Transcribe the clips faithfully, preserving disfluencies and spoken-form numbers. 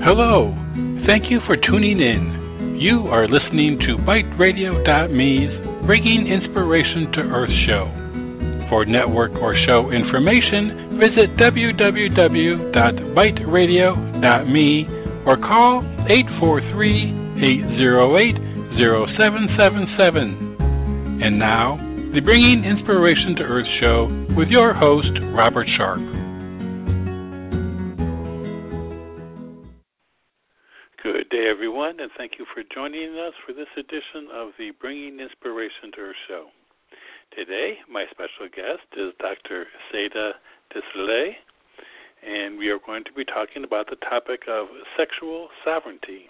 Hello. Thank you for tuning in. You are listening to Byte Radio dot me's Bringing Inspiration to Earth show. For network or show information, visit w w w dot byte radio dot me or call eight four three, eight zero eight, zero seven seven seven. And now, the Bringing Inspiration to Earth show with your host, Robert Sharp. Good day, everyone, and thank you for joining us for this edition of the Bringing Inspiration to Earth show. Today, my special guest is Doctor Seda Desilets, and we are going to be talking about the topic of sexual sovereignty.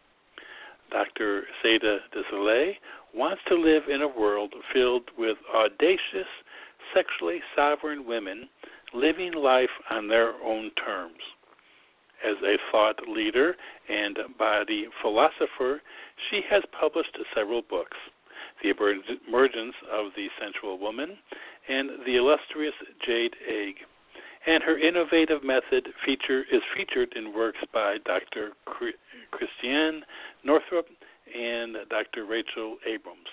Doctor Seda Desilets wants to live in a world filled with audacious, sexually sovereign women living life on their own terms. As a thought leader and body philosopher, she has published several books, The Emergence of the Sensual Woman and The Illustrious Jade Egg, and her innovative method feature is featured in works by Doctor Christiane Northrup and Doctor Rachel Abrams.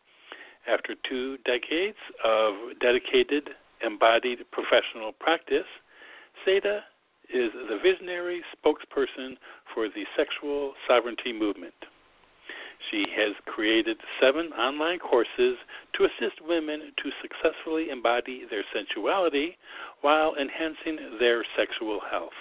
After two decades of dedicated, embodied professional practice, Seda is the visionary spokesperson for the sexual sovereignty movement. She has created seven online courses to assist women to successfully embody their sensuality while enhancing their sexual health.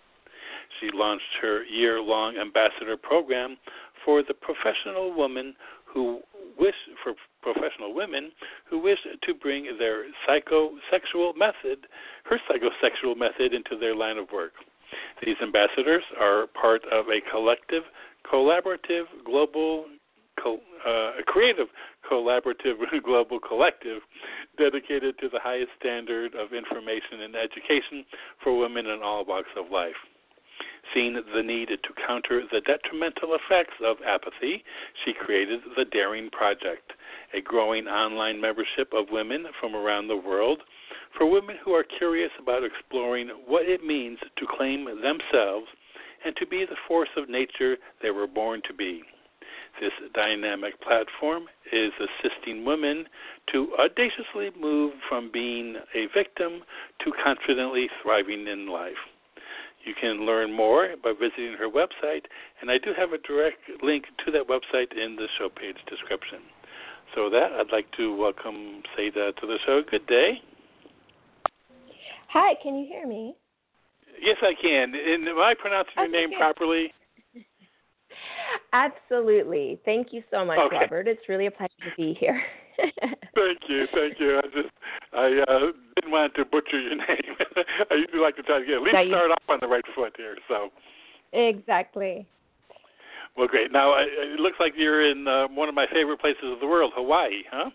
She launched her year-long ambassador program for the professional woman who wish for professional women who wish to bring their psychosexual method, her psychosexual method, into their line of work. These ambassadors are part of a collective, collaborative, global, co- uh, a creative, collaborative, global collective dedicated to the highest standard of information and education for women in all walks of life. Seeing the need to counter the detrimental effects of apathy, she created the Daring Project, a growing online membership of women from around the world for women who are curious about exploring what it means to claim themselves and to be the force of nature they were born to be. This dynamic platform is assisting women to audaciously move from being a victim to confidently thriving in life. You can learn more by visiting her website, and I do have a direct link to that website in the show page description. So with that, I'd like to welcome Seda to the show. Good day. Hi, can you hear me? Yes, I can. And am I pronouncing your okay. name properly? Absolutely. Thank you so much, okay. Robert. It's really a pleasure to be here. Thank you, thank you. I just I uh, didn't want to butcher your name. I usually like to try to get at least you... start off on the right foot here. So exactly. Well, great. Now it looks like you're in uh, one of my favorite places of the world, Hawaii, huh?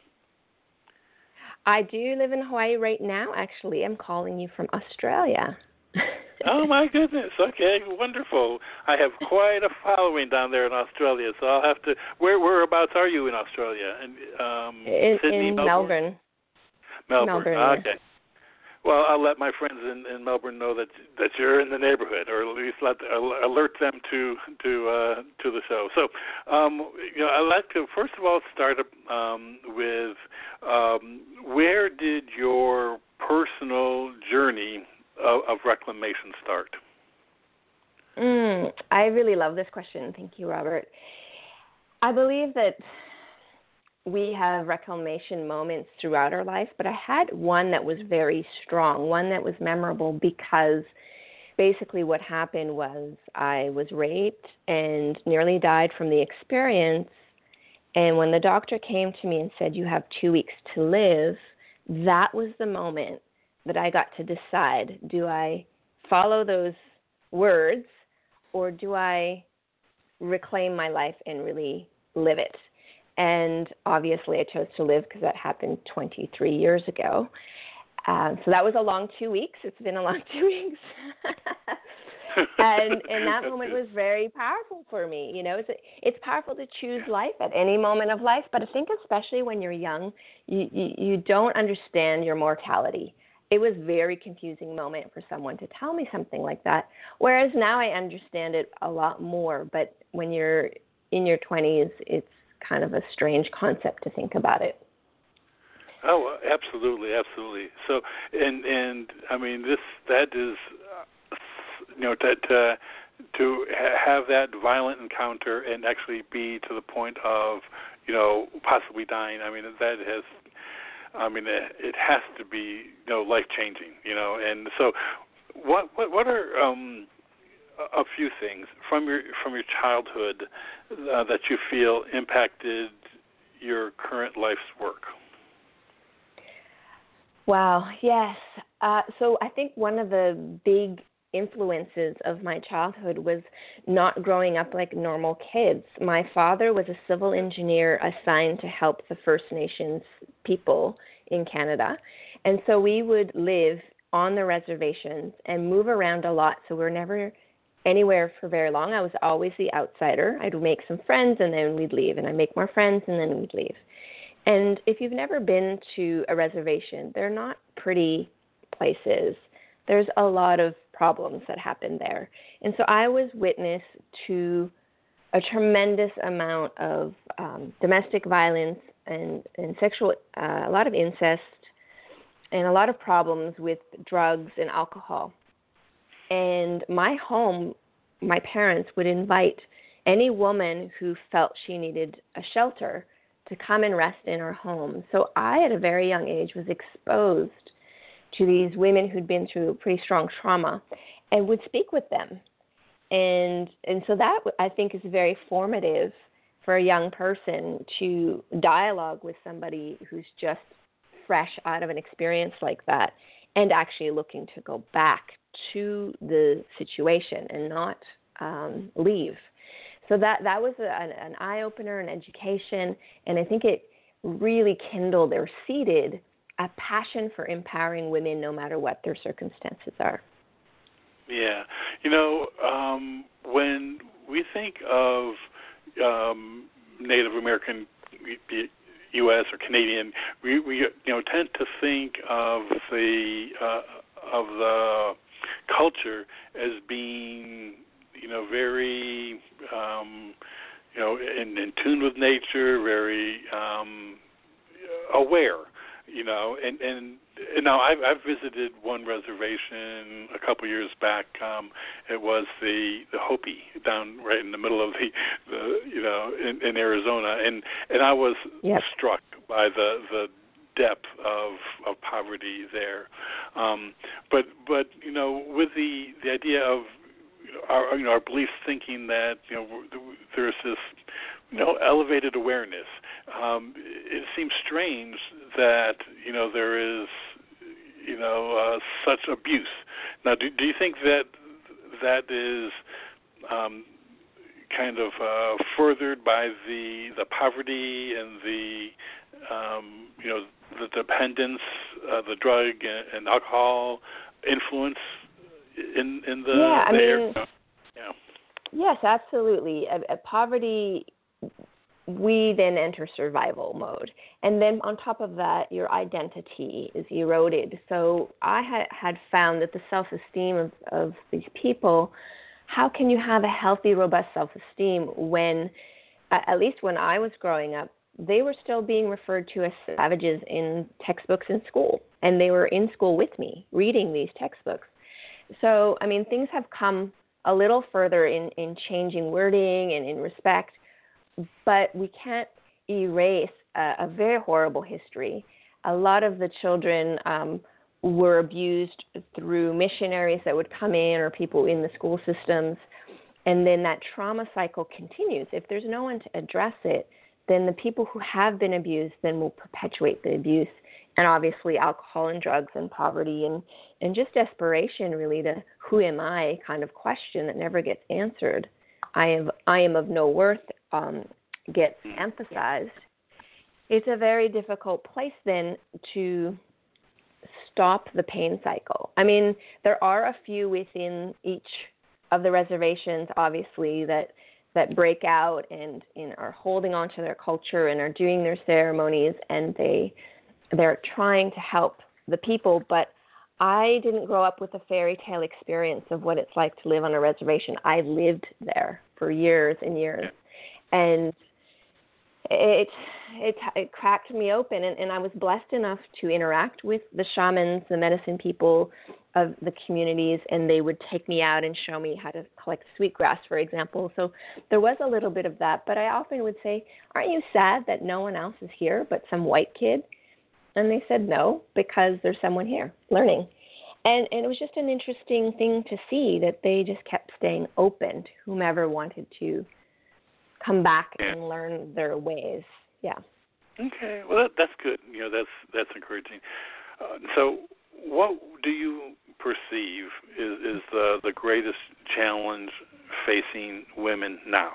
I do live in Hawaii right now. Actually, I'm calling you from Australia. Oh my goodness! Okay, wonderful. I have quite a following down there in Australia, so I'll have to. Where whereabouts are you in Australia? In, um, in, Sydney, in Melbourne. Melbourne. Melbourne. Melbourne okay. Yes. Well, I'll let my friends in, in Melbourne know that that you're in the neighborhood, or at least let alert them to to uh, to the show. So, um, you know, I'd like to first of all start um, with um, where did your personal journey of, of reclamation start? Mm, I really love this question. Thank you, Robert. I believe that we have reclamation moments throughout our life, but I had one that was very strong, one that was memorable because basically what happened was I was raped and nearly died from the experience. And when the doctor came to me and said, you have two weeks to live, that was the moment that I got to decide, do I follow those words or do I reclaim my life and really live it? And obviously I chose to live because that happened twenty-three years ago. Uh, so that was a long two weeks. It's been a long two weeks. and and that moment was very powerful for me. You know, it's it's powerful to choose life at any moment of life, but I think especially when you're young, you, you, you don't understand your mortality. it was a very confusing moment for someone to tell me something like that. Whereas now I understand it a lot more. But when you're in your twenties, it's kind of a strange concept to think about it. Oh, absolutely, absolutely. So, and and I mean, this that is, uh, you know, that uh, to ha- have that violent encounter and actually be to the point of, you know, possibly dying. I mean, that has, I mean, it, it has to be, you know, life changing. You know, and so, what what what are um, a few things from your from your childhood uh, that you feel impacted your current life's work? Wow, yes. Uh, so I think one of the big influences of my childhood was not growing up like normal kids. My father was a civil engineer assigned to help the First Nations people in Canada. And so we would live on the reservations and move around a lot. So we're never anywhere for very long. I was always the outsider. I'd make some friends and then we'd leave, and I'd make more friends and then we'd leave. And if you've never been to a reservation, they're not pretty places. There's a lot of problems that happen there. And so I was witness to a tremendous amount of um, domestic violence and, and sexual, uh, a lot of incest, and a lot of problems with drugs and alcohol. And my home, my parents would invite any woman who felt she needed a shelter to come and rest in our home. So I, at a very young age, was exposed to these women who'd been through pretty strong trauma and would speak with them. And and so that, I think, is very formative for a young person to dialogue with somebody who's just fresh out of an experience like that and actually looking to go back to the situation and not um, leave. So that, that was a, an, an eye-opener, an education, and I think it really kindled or seeded a passion for empowering women no matter what their circumstances are. Yeah. You know, um, when we think of um, Native American U S or Canadian, we, we you know tend to think of the uh, of the culture as being, you know, very, um, you know, in, in tune with nature, very um, aware, you know, and, and, and now I've, I've visited one reservation a couple years back. Um, it was the, the Hopi down right in the middle of the, the you know, in, in Arizona, and, and I was yep. struck by the, the depth of, of poverty there. Um, but, but, you know, with the, the idea of our, you know, our beliefs thinking that, you know, there's this, you know, elevated awareness. Um, it seems strange that, you know, there is, you know, uh, such abuse. Now, do, do you think that that is um, kind of uh, furthered by the the poverty and the, um, you know, the dependence, uh, the drug and, and alcohol influence in in the, yeah, I the mean, area? Yeah. Yes, absolutely. At, at poverty, we then enter survival mode. And then on top of that, your identity is eroded. So I had, had found that the self-esteem of, of these people, how can you have a healthy, robust self-esteem when, at least when I was growing up, they were still being referred to as savages in textbooks in school. And they were in school with me, reading these textbooks. So, I mean, things have come a little further in, in changing wording and in respect, but we can't erase a, a very horrible history. A lot of the children um, were abused through missionaries that would come in or people in the school systems, and then that trauma cycle continues. If there's no one to address it, then the people who have been abused then will perpetuate the abuse. And obviously alcohol and drugs and poverty and, and just desperation really to who am I kind of question that never gets answered. I am, I am of no worth um, gets emphasized. It's a very difficult place then to stop the pain cycle. I mean, there are a few within each of the reservations, obviously, that that break out and, and are holding on to their culture and are doing their ceremonies, and they they're trying to help the people, but I didn't grow up with a fairy tale experience of what it's like to live on a reservation. I lived there for years and years. And it it, it cracked me open, and, and I was blessed enough to interact with the shamans, the medicine people of the communities, and they would take me out and show me how to collect sweetgrass, for example. So there was a little bit of that, but I often would say, aren't you sad that no one else is here but some white kid? And they said no, because there's someone here learning. And, and it was just an interesting thing to see that they just kept staying open to whomever wanted to come back yeah. and learn their ways. Yeah. Okay. Well, that, that's good. You know, that's that's encouraging. Uh, so, what do you perceive is, is the the greatest challenge facing women now?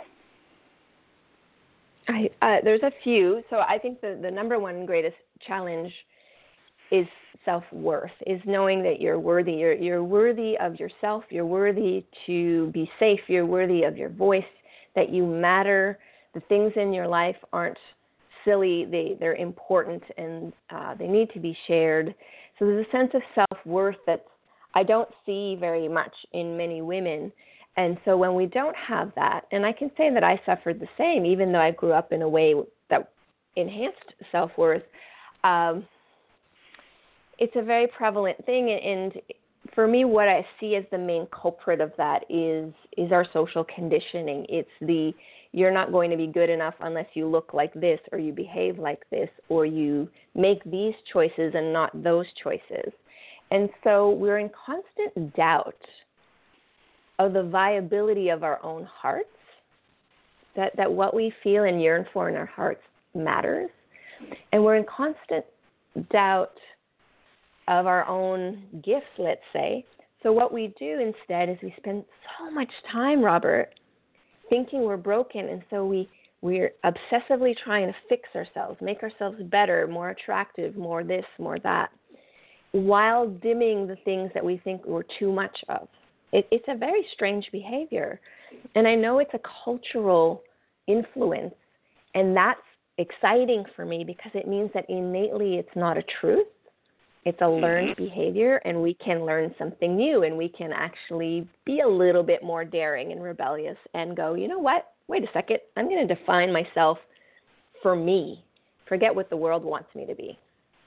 I, uh, there's a few. So I think the, the number one greatest challenge is self-worth, is knowing that you're worthy. You're, you're worthy of yourself. You're worthy to be safe. You're worthy of your voice, that you matter. The things in your life aren't silly. They, they're important, and uh, they need to be shared. So there's a sense of self-worth that I don't see very much in many women. And so when we don't have that, and I can say that I suffered the same, even though I grew up in a way that enhanced self-worth, um, it's a very prevalent thing. And for me, what I see as the main culprit of that is is our social conditioning. It's the, you're not going to be good enough unless you look like this, or you behave like this, or you make these choices and not those choices. And so we're in constant doubt of the viability of our own hearts, that, that what we feel and yearn for in our hearts matters. And we're in constant doubt of our own gifts, let's say. So what we do instead is we spend so much time, Robert, thinking we're broken, and so we, we're obsessively trying to fix ourselves, make ourselves better, more attractive, more this, more that, while dimming the things that we think we're too much of. It, it's a very strange behavior. And I know it's a cultural influence, and that's exciting for me because it means that innately it's not a truth. It's a learned mm-hmm. behavior, and we can learn something new, and we can actually be a little bit more daring and rebellious and go, you know what? Wait a second. I'm going to define myself for me. Forget what the world wants me to be.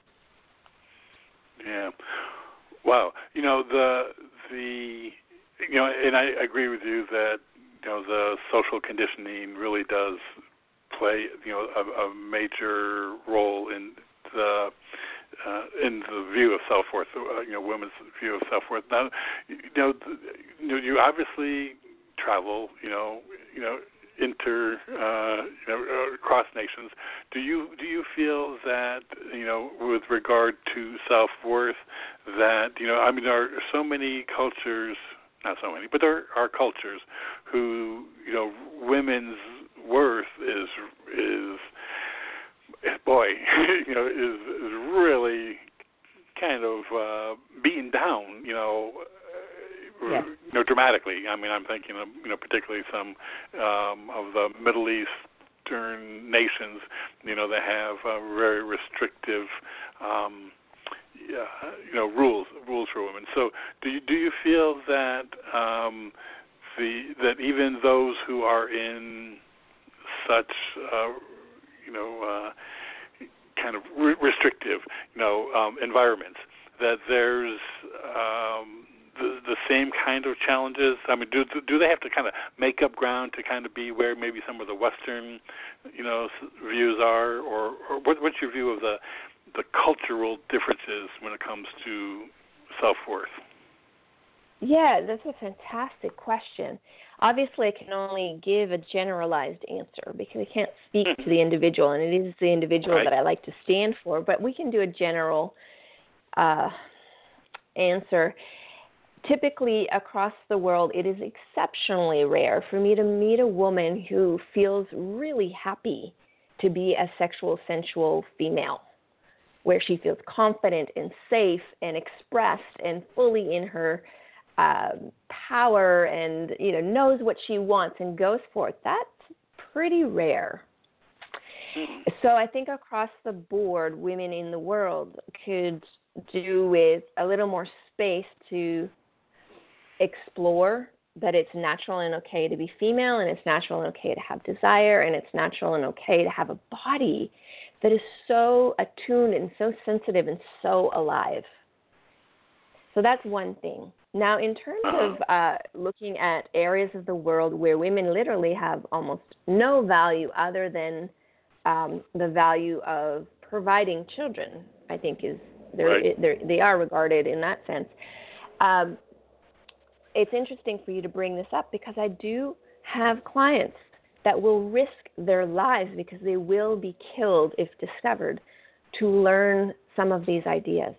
Yeah. Wow. You know, the, the, you know, and I agree with you that, you know, the social conditioning really does play, you know, a, a major role in the, Uh, in the view of self-worth, uh, you know, women's view of self-worth. Now, you know, you, know, you obviously travel, you know, you know, inter, uh, you know, uh, across nations. Do you do you feel that, you know, with regard to self-worth, that, you know, I mean, there are so many cultures, not so many, but there are cultures who, you know, women's worth is is boy, you know, is, is really kind of uh, beaten down, you know, yeah. you know, dramatically. I mean, I'm thinking of, you know, particularly some um, of the Middle Eastern nations, you know, that have uh, very restrictive, um, yeah, you know, rules rules for women. So, do you do you feel that um, the that even those who are in such uh, you know, uh, kind of re- restrictive, you know, um, environments, that there's um, the, the same kind of challenges? I mean, do do they have to kind of make up ground to kind of be where maybe some of the Western, you know, views are, or, or what, what's your view of the the cultural differences when it comes to self-worth? Yeah, that's a fantastic question. Obviously, I can only give a generalized answer because I can't speak to the individual, and it is the individual right. that I like to stand for. But we can do a general uh, answer. Typically, across the world, it is exceptionally rare for me to meet a woman who feels really happy to be a sexual, sensual female, where she feels confident and safe and expressed and fully in her Um, power and, you know, knows what she wants and goes for it. That's pretty rare. Mm-hmm. So I think across the board, women in the world could do with a little more space to explore that it's natural and okay to be female, and it's natural and okay to have desire, and it's natural and okay to have a body that is so attuned and so sensitive and so alive. So that's one thing. Now, in terms of uh, looking at areas of the world where women literally have almost no value other than um, the value of providing children, I think is they're, right. they're, they are regarded in that sense. Um, it's interesting for you to bring this up because I do have clients that will risk their lives because they will be killed if discovered to learn some of these ideas.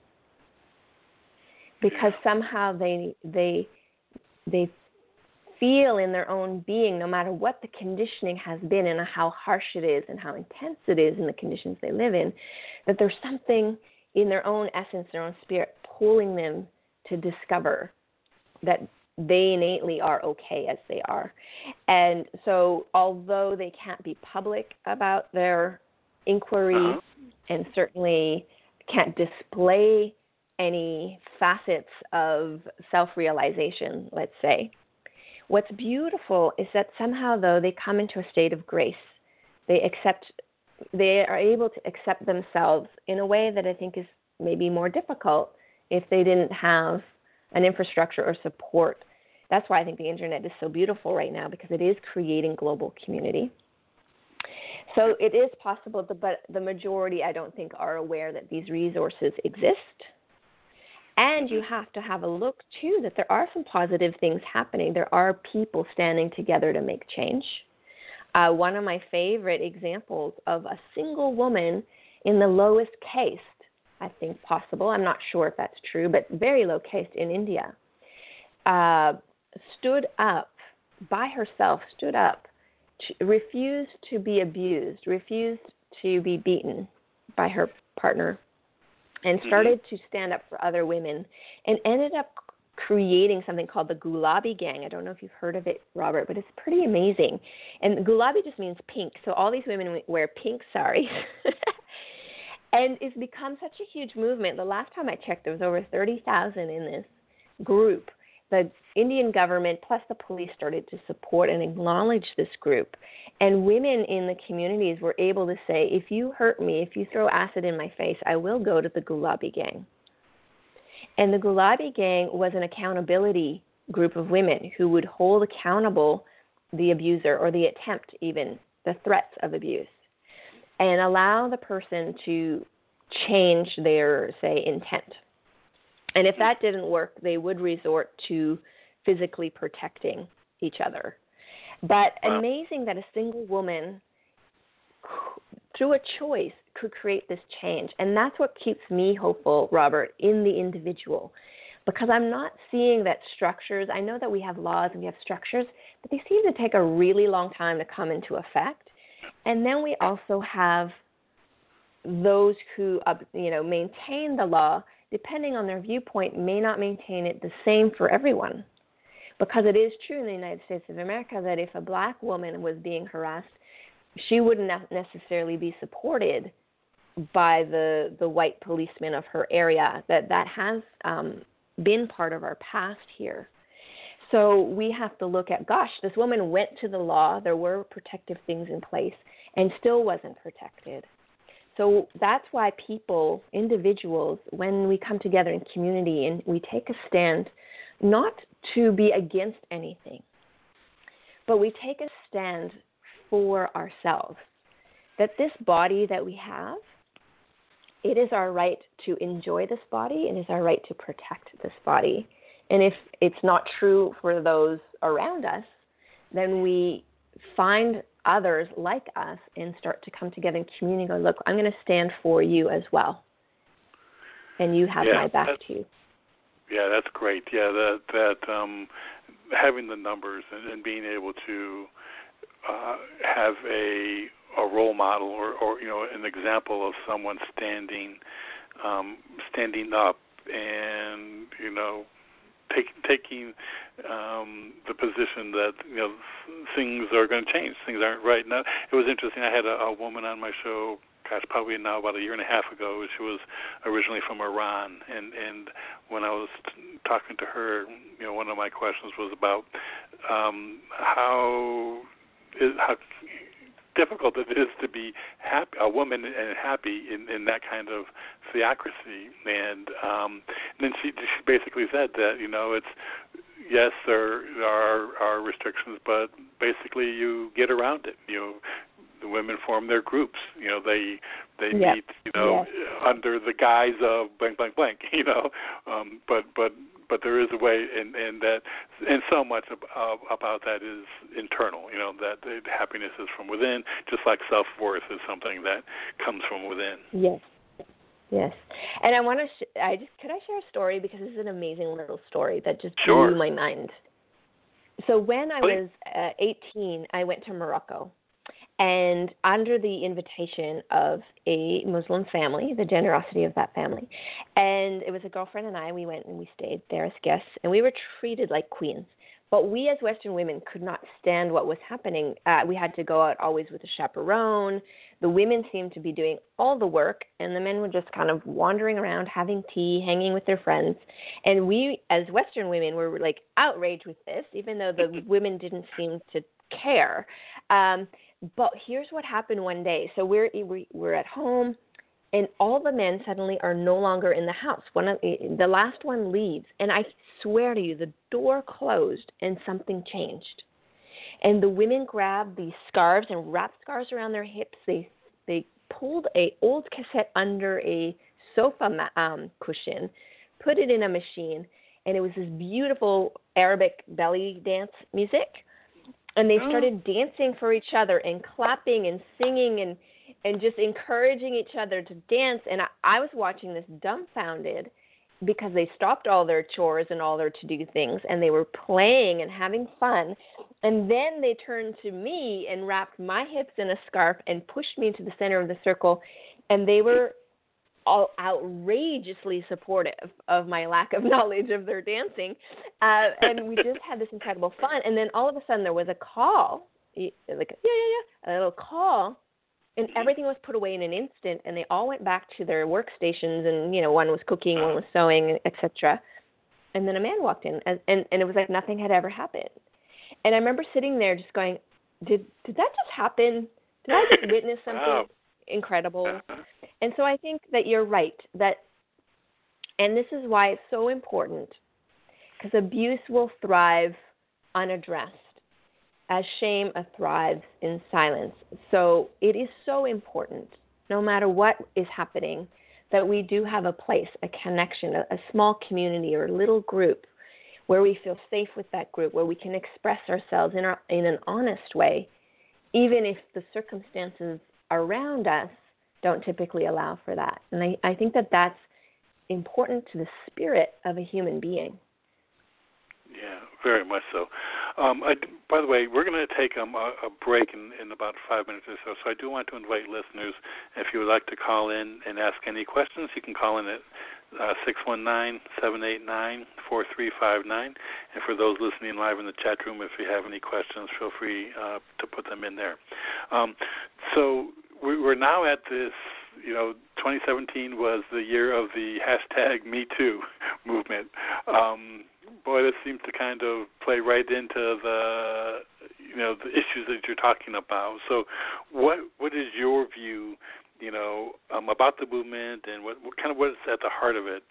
Because somehow they they they feel in their own being, no matter what the conditioning has been and how harsh it is and how intense it is in the conditions they live in, that there's something in their own essence, their own spirit, pulling them to discover that they innately are okay as they are. And so although they can't be public about their inquiry uh-huh. and certainly can't display any facets of self-realization, let's say, what's beautiful is that somehow, though, they come into a state of grace. They accept, they are able to accept themselves in a way that I think is maybe more difficult if they didn't have an infrastructure or support. That's why I think the internet is so beautiful right now, because it is creating global community. So it is possible, but the majority, I don't think, are aware that these resources exist. And you have to have a look, too, that there are some positive things happening. There are people standing together to make change. Uh, one of my favorite examples of a single woman in the lowest caste, I think possible, I'm not sure if that's true, but very low caste in India, uh, stood up by herself, stood up, to, refused to be abused, refused to be beaten by her partner, and started mm-hmm. to stand up for other women, and ended up creating something called the Gulabi Gang. I don't know if you've heard of it, Robert, but it's pretty amazing. And Gulabi just means pink, so all these women wear pink saris. And it's become such a huge movement. The last time I checked, there was over thirty thousand in this group. The Indian government plus the police started to support and acknowledge this group. And women in the communities were able to say, if you hurt me, if you throw acid in my face, I will go to the Gulabi Gang. And the Gulabi Gang was an accountability group of women who would hold accountable the abuser or the attempt, even the threats of abuse, and allow the person to change their, say, intent. And if that didn't work, they would resort to physically protecting each other. But wow. Amazing that a single woman, through a choice, could create this change. And that's what keeps me hopeful, Robert, in the individual. Because I'm not seeing that structures, I know that we have laws and we have structures, but they seem to take a really long time to come into effect. And then we also have those who, uh, you know, maintain the law, depending on their viewpoint, may not maintain it the same for everyone. Because it is true in the United States of America that if a black woman was being harassed, she wouldn't necessarily be supported by the the white policemen of her area. That that has um, been part of our past here. So we have to look at, gosh, this woman went to the law, there were protective things in place, and still wasn't protected. So that's why people, individuals, when we come together in community and we take a stand, not to be against anything, but we take a stand for ourselves. That this body that we have, it is our right to enjoy this body, and it is our right to protect this body. And if it's not true for those around us, then we find others like us and start to come together in community and go, look, I'm going to stand for you as well. And you have yeah, my back too. Yeah, that's great. Yeah, that that um, having the numbers and, and being able to uh, have a a role model or, or you know an example of someone standing um, standing up and you know take, taking um, the position that you know things are going to change, things aren't right now. It was interesting. I had a, a woman on my show, gosh, probably now about a year and a half ago. She was originally from Iran, and and when I was talking to her, you know, one of my questions was about um, how is, how difficult it is to be happy, a woman and happy in, in that kind of theocracy. And, um, and then she, she basically said that, you know, it's, yes, there are, are restrictions, but basically you get around it. You know, the women form their groups. You know, they they yep. meet, you know, yes. under the guise of blank, blank, blank, you know. Um, but, but But there is a way, and, and that, and so much of, of, about that is internal. You know, that the happiness is from within, just like self-worth is something that comes from within. Yes, yes. And I want to, sh- I just could I share a story, because this is an amazing little story that just Sure. blew my mind. So when I Please. was uh, eighteen, I went to Morocco. And under the invitation of a Muslim family, the generosity of that family, and it was a girlfriend and I, we went and we stayed there as guests, and we were treated like queens. But we as Western women could not stand what was happening. Uh, we had to go out always with a chaperone. The women seemed to be doing all the work, and the men were just kind of wandering around, having tea, hanging with their friends. And we as Western women were like outraged with this, even though the women didn't seem to care. Um, But here's what happened one day. So we're we're at home, and all the men suddenly are no longer in the house. One of the last one leaves, and I swear to you, the door closed and something changed. And the women grabbed these scarves and wrapped scarves around their hips. They they pulled a old cassette under a sofa um, cushion, put it in a machine, and it was this beautiful Arabic belly dance music. And they started dancing for each other and clapping and singing and, and just encouraging each other to dance. And I, I was watching this dumbfounded, because they stopped all their chores and all their to-do things, and they were playing and having fun. And then they turned to me and wrapped my hips in a scarf and pushed me to the center of the circle. And they were all outrageously supportive of my lack of knowledge of their dancing. Uh, and we just had this incredible fun. And then all of a sudden there was a call, like, yeah, yeah, yeah, a little call, and everything was put away in an instant, and they all went back to their workstations, and, you know, one was cooking, one was sewing, et cetera. And then a man walked in, and, and, and it was like nothing had ever happened. And I remember sitting there just going, did did that just happen? Did I just witness something wow. incredible? And so I think that you're right, that, and this is why it's so important, because abuse will thrive unaddressed, as shame thrives in silence. So it is so important, no matter what is happening, that we do have a place, a connection, a, a small community or a little group where we feel safe with that group, where we can express ourselves in, our, in an honest way, even if the circumstances around us don't typically allow for that. And I, I think that that's important to the spirit of a human being. Yeah, very much so. Um, I, by the way, we're going to take um, a, a break in, in about five minutes or so, so I do want to invite listeners, if you would like to call in and ask any questions, you can call in at uh, six one nine, seven eight nine, four three five nine. And for those listening live in the chat room, if you have any questions, feel free uh, to put them in there. Um, so we're now at this, you know, twenty seventeen was the year of the hashtag Me Too movement. Um, boy, this seems to kind of play right into the, you know, the issues that you're talking about. So what what is your view, you know, um, about the movement, and what, what kind of what is at the heart of it?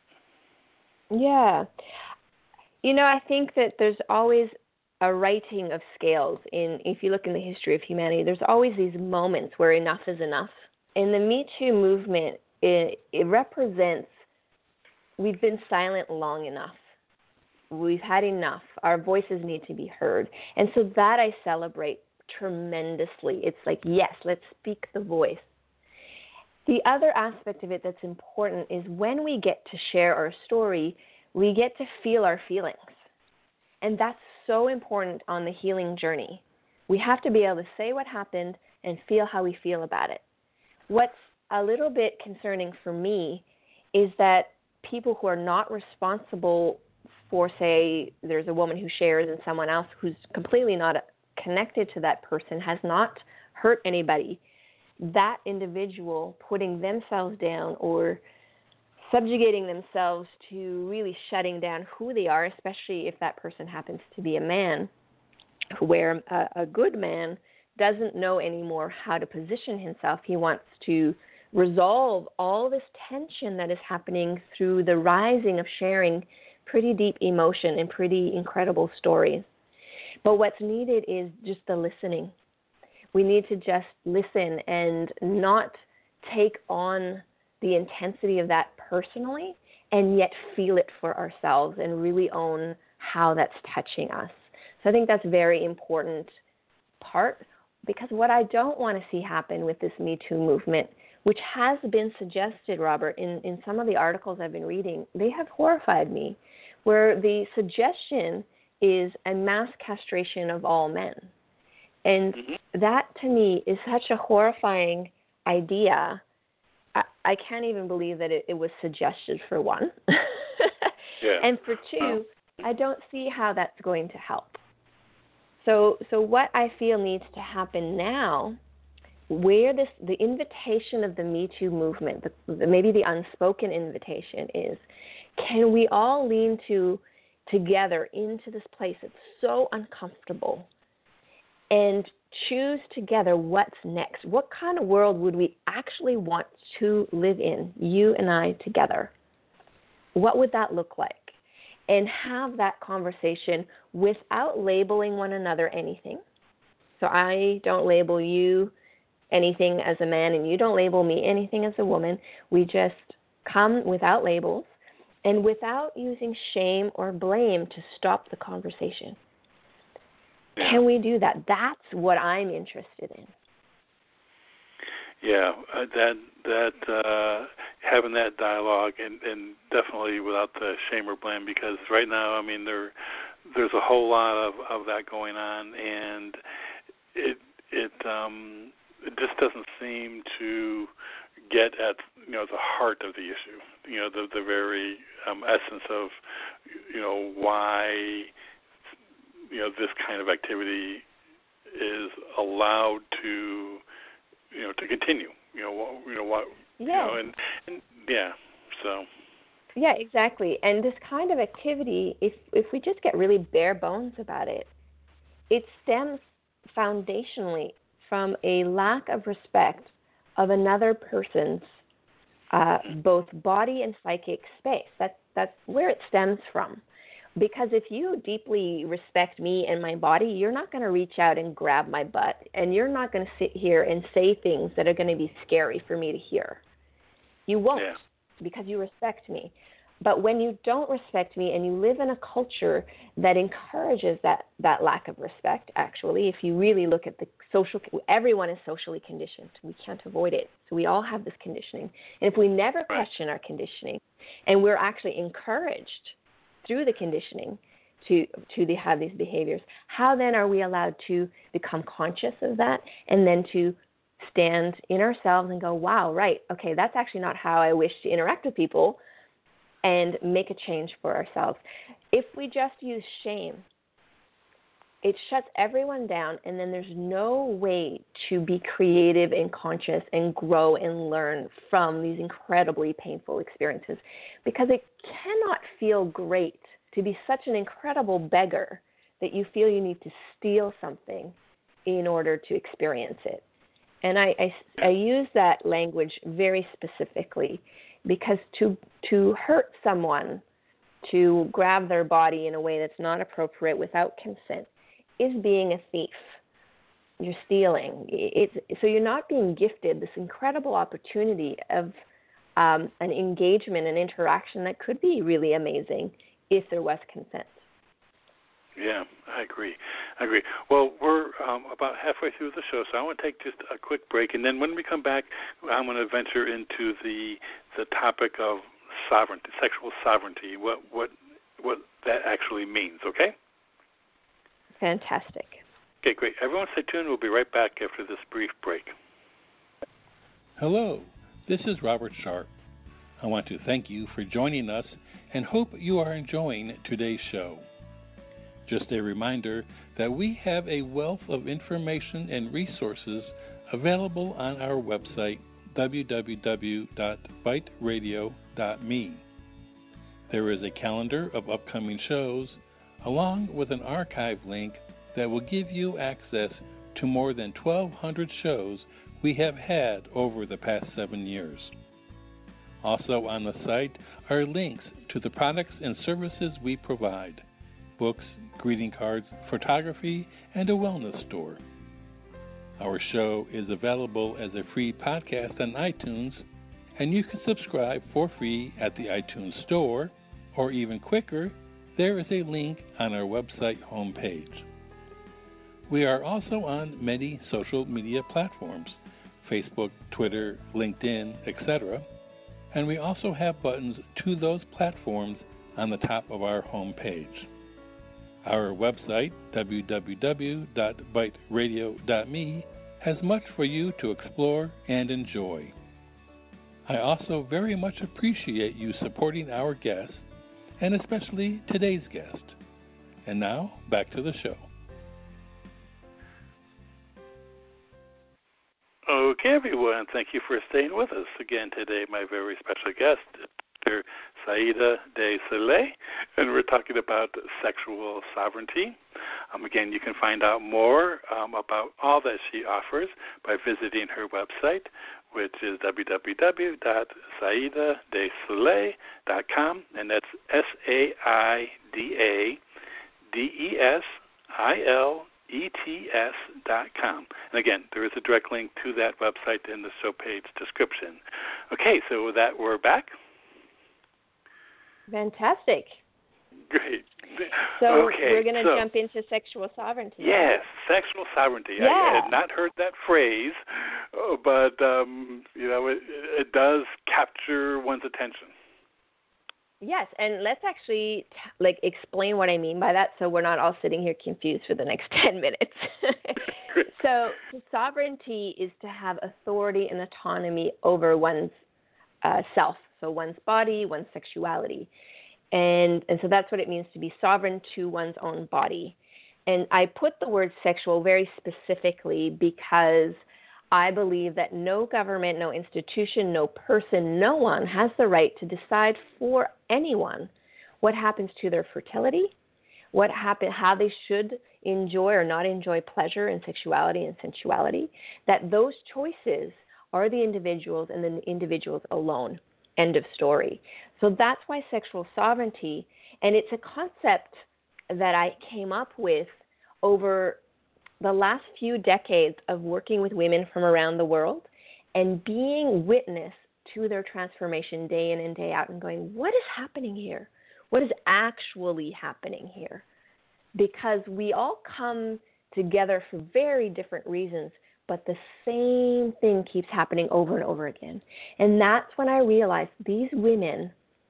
Yeah. You know, I think that there's always a righting of scales. In if you look in the history of humanity, there's always these moments where enough is enough. And the Me Too movement, it, it represents, we've been silent long enough. We've had enough. Our voices need to be heard. And so that I celebrate tremendously. It's like, yes, let's speak the voice. The other aspect of it that's important is when we get to share our story, we get to feel our feelings. And that's so important on the healing journey. We have to be able to say what happened and feel how we feel about it. What's a little bit concerning for me is that people who are not responsible for, say, there's a woman who shares and someone else who's completely not connected to that person, has not hurt anybody, that individual putting themselves down or subjugating themselves to really shutting down who they are, especially if that person happens to be a man, where a, a good man doesn't know anymore how to position himself. He wants to resolve all this tension that is happening through the rising of sharing pretty deep emotion and pretty incredible stories. But what's needed is just the listening. We need to just listen and not take on the intensity of that personally, and yet feel it for ourselves and really own how that's touching us. So I think that's a very important part, because what I don't want to see happen with this Me Too movement, which has been suggested, Robert, in, in some of the articles I've been reading, they have horrified me, where the suggestion is a mass castration of all men. And mm-hmm. that, to me, is such a horrifying idea. I, I can't even believe that it, it was suggested, for one. yeah. And for two, I don't see how that's going to help. So, so what I feel needs to happen now, where this the invitation of the Me Too movement, the, the, maybe the unspoken invitation is, can we all lean to together into this place that's so uncomfortable and choose together what's next? What kind of world would we actually want to live in, you and I together? What would that look like? And have that conversation without labeling one another anything. So I don't label you anything as a man, and you don't label me anything as a woman. We just come without labels and without using shame or blame to stop the conversation. Yeah. Can we do that? That's what I'm interested in. Yeah, uh, that that uh, having that dialogue, and, and definitely without the shame or blame, because right now, I mean, there there's a whole lot of, of that going on, and it it um, it just doesn't seem to get at, you know, the heart of the issue, you know, the the very um, essence of, you know, why, you know, this kind of activity is allowed to, you know, to continue, you know, what, you know, what, yeah. you know, and, and yeah, so. Yeah, exactly. And this kind of activity, if if we just get really bare bones about it, it stems foundationally from a lack of respect of another person's uh, both body and psychic space. That's that's where it stems from. Because if you deeply respect me and my body, you're not going to reach out and grab my butt, and you're not going to sit here and say things that are going to be scary for me to hear. You won't, yeah. because you respect me. But when you don't respect me and you live in a culture that encourages that, that lack of respect, actually, if you really look at the social, everyone is socially conditioned. We can't avoid it. So we all have this conditioning. And if we never question our conditioning, and we're actually encouraged through the conditioning to to the, have these behaviors, how then are we allowed to become conscious of that and then to stand in ourselves and go, wow, right, okay, that's actually not how I wish to interact with people, and make a change for ourselves. If we just use shame, it shuts everyone down, and then there's no way to be creative and conscious and grow and learn from these incredibly painful experiences, because it cannot feel great to be such an incredible beggar that you feel you need to steal something in order to experience it. And I, I, I use that language very specifically because to to hurt someone, to grab their body in a way that's not appropriate without consent, is being a thief. You're stealing. It's, so you're not being gifted this incredible opportunity of um, an engagement and interaction that could be really amazing if there was consent. Yeah, I agree. I agree. Well, we're um, about halfway through the show, so I want to take just a quick break, and then when we come back, I'm going to venture into the the topic of sovereignty, sexual sovereignty, what what what that actually means. Okay? Fantastic. Okay, great. Everyone stay tuned. We'll be right back after this brief break. Hello, this is Robert Sharp. I want to thank you for joining us and hope you are enjoying today's show. Just a reminder that we have a wealth of information and resources available on our website, w w w dot byte radio dot me. There is a calendar of upcoming shows, along with an archive link that will give you access to more than twelve hundred shows we have had over the past seven years. Also on the site are links to the products and services we provide: books, greeting cards, photography, and a wellness store. Our show is available as a free podcast on iTunes, and you can subscribe for free at the iTunes Store, or even quicker, there is a link on our website homepage. We are also on many social media platforms: Facebook, Twitter, LinkedIn, et cetera, and we also have buttons to those platforms on the top of our homepage. Our website, w w w dot byte radio dot me, has much for you to explore and enjoy. I also very much appreciate you supporting our guests, and especially today's guest. And now, back to the show. Okay, everyone, thank you for staying with us. Again today, my very special guest, Doctor Saida De Soleil, and we're talking about sexual sovereignty. Um, again, you can find out more um, about all that she offers by visiting her website, which is w w w dot saida de soleil dot com, and that's S A I D A D E S I L E T S dot com. And again, there is a direct link to that website in the show page description. Okay, so with that, we're back. Fantastic. Great. So okay, we're going to so, jump into sexual sovereignty. Yes, sexual sovereignty. Yeah. I had not heard that phrase, but um, you know, it, it does capture one's attention. Yes, and let's actually t- like explain what I mean by that, so we're not all sitting here confused for the next ten minutes. So, sovereignty is to have authority and autonomy over one's uh, self, so one's body, one's sexuality, and and so that's what it means to be sovereign to one's own body. And I put the word sexual very specifically because I believe that no government, no institution, no person, no one has the right to decide for anyone what happens to their fertility, what happen, how they should enjoy or not enjoy pleasure and sexuality and sensuality, that those choices are the individuals and the individuals alone. End of story. So that's why sexual sovereignty, and it's a concept that I came up with over the last few decades of working with women from around the world and being witness to their transformation day in and day out and going, what is happening here? What is actually happening here? Because we all come together for very different reasons, but the same thing keeps happening over and over again. And that's when I realized these women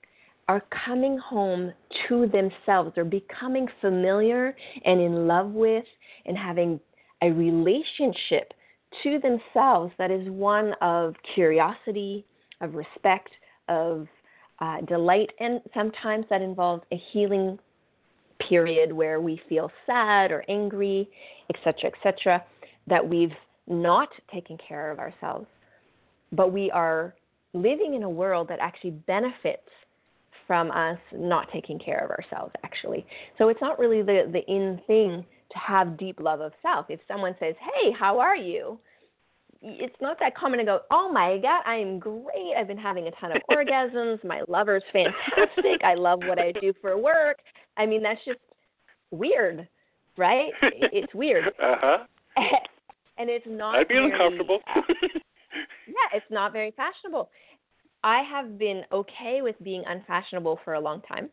are coming home to themselves. They're becoming familiar and in love with and having a relationship to themselves that is one of curiosity, of respect, of uh, delight, and sometimes that involves a healing period where we feel sad or angry, et cetera, et cetera, that we've not taken care of ourselves. But we are living in a world that actually benefits from us not taking care of ourselves, actually. So it's not really the, the in thing to have deep love of self. If someone says, hey, how are you? It's not that common to go, oh my God, I'm great. I've been having a ton of orgasms. My lover's fantastic. I love what I do for work. I mean, that's just weird, right? It's weird. Uh-huh. And it's not I'd be very, uncomfortable. uh, yeah, it's not very fashionable. I have been okay with being unfashionable for a long time.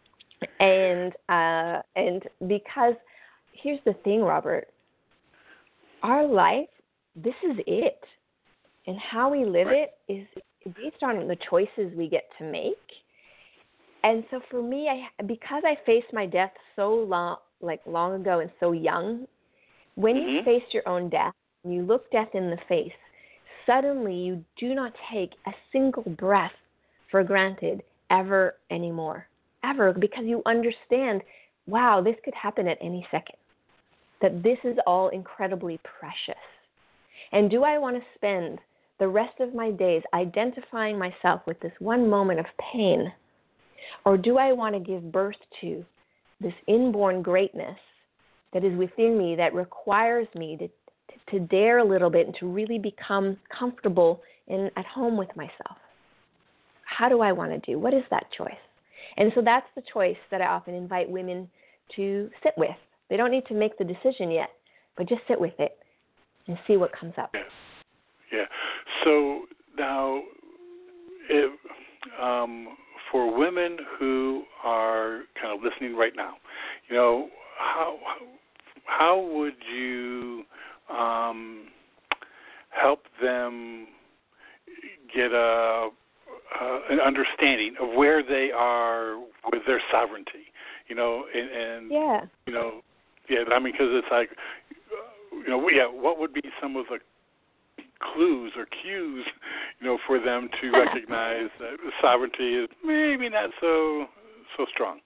And uh, and because here's the thing, Robert, our life, this is it. And how we live it is based on the choices we get to make. And so for me, I because I faced my death so long, like long ago and so young, when mm-hmm. you face your own death, you look death in the face, suddenly you do not take a single breath for granted ever anymore. ever, because you understand, wow, this could happen at any second, that this is all incredibly precious. And do I want to spend the rest of my days identifying myself with this one moment of pain, or do I want to give birth to this inborn greatness that is within me that requires me to, to, to dare a little bit and to really become comfortable and at home with myself? How do I want to do? What is that choice? And so that's the choice that I often invite women to sit with. They don't need to make the decision yet, but just sit with it and see what comes up. Yeah. Yeah. So now, if, um, for women who are kind of listening right now, you know, how how would you um, help them get a uh, an understanding of where they are with their sovereignty? You know, and, and yeah, you know, yeah. I mean, because it's like, you know, yeah. What would be some of the clues or cues, you know, for them to recognize that sovereignty is maybe not so so strong?